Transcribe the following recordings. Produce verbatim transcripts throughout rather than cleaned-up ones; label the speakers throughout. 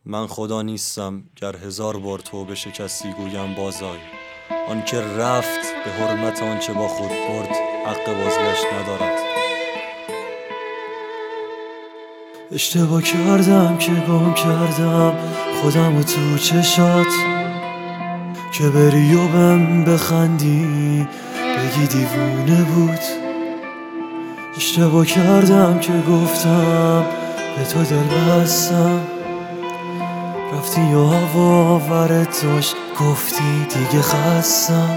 Speaker 1: من خدا نیستم گر هزار بار توبه شکستی گویم بازآی. آن که رفت به حرمت آنچه با خود برد حق بازگشت ندارد. اشتباه کردم که گم کردم خودم و تو چشات، که بری و بهم بخندی بگی دیوونه بود. اشتباه کردم که گفتم به تو دل بستم، رفتی و هوا آورت داشت گفتی دیگه خستم.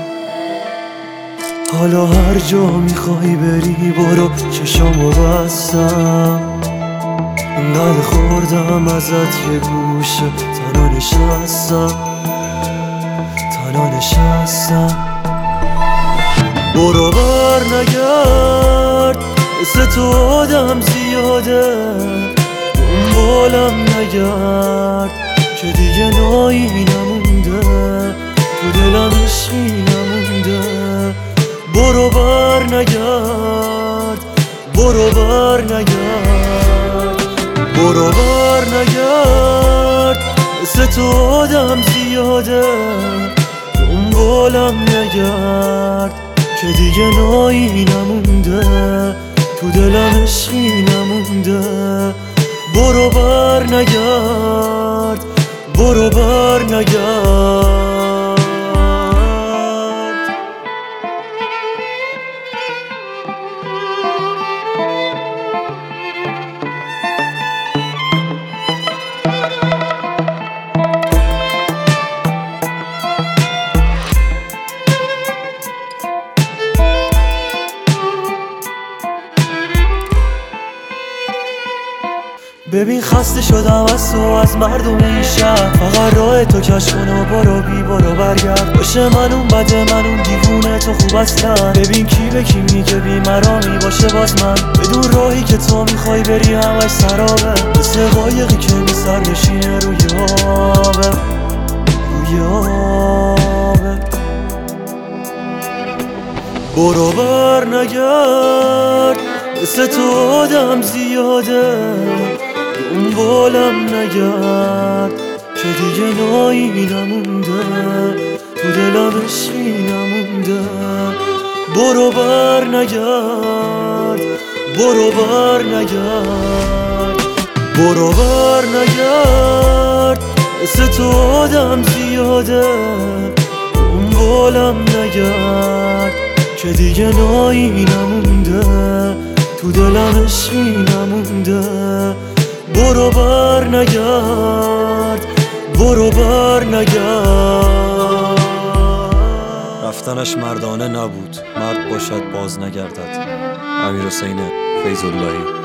Speaker 1: حالا هر جا میخوای بری برو، چشامو بستم. انقدر خوردم ازت یه گوشه تنها نشستم، تنها نشستم. برو بر نگرد، مثل تو آدم زیاده، دنبالم نگرد که دیگه نایی نمونده، تو دلم عشقی نمونده. برو بر نگرد، برو بر نگرد، برو بر نگرد، مثل تو آدم زیاده، دنبالم نگرد که دیگه نایی نمونده، تو دلم عشقی نمونده. برو بر نگرد، برو بر نگرد. ببین خسته شدم از تو، از مردم این شهر. فقط راه تو کش کن و برو بی برو برگرد. باشه من اون بده، من اون دیوونه، تو خوب اصلا. ببین کی به کی میگه بی مرامی باشه باز من. بدون راهی که تو میخوای بری همش سرابه، مثل قایقی که بی سر نشینه روی آبه، روی آبه. برو بر نگرد، مثل تو آدم زیاده، دنبالم نگرد که دیگه نایی نمونده، تو دلم عشقی نمونده. برو بر نگرد، برو بر نگرد، برو بر نگرد، مثل تو آدم زیاده، دنبالم نگرد که دیگه نایی نمونده، تو دلم عشقی نمونده. برو بر نگرد، برو بر نگرد. رفتنش مردانه نبود، مرد باشد باز نگردد. امیرحسین فیض‌اللهی.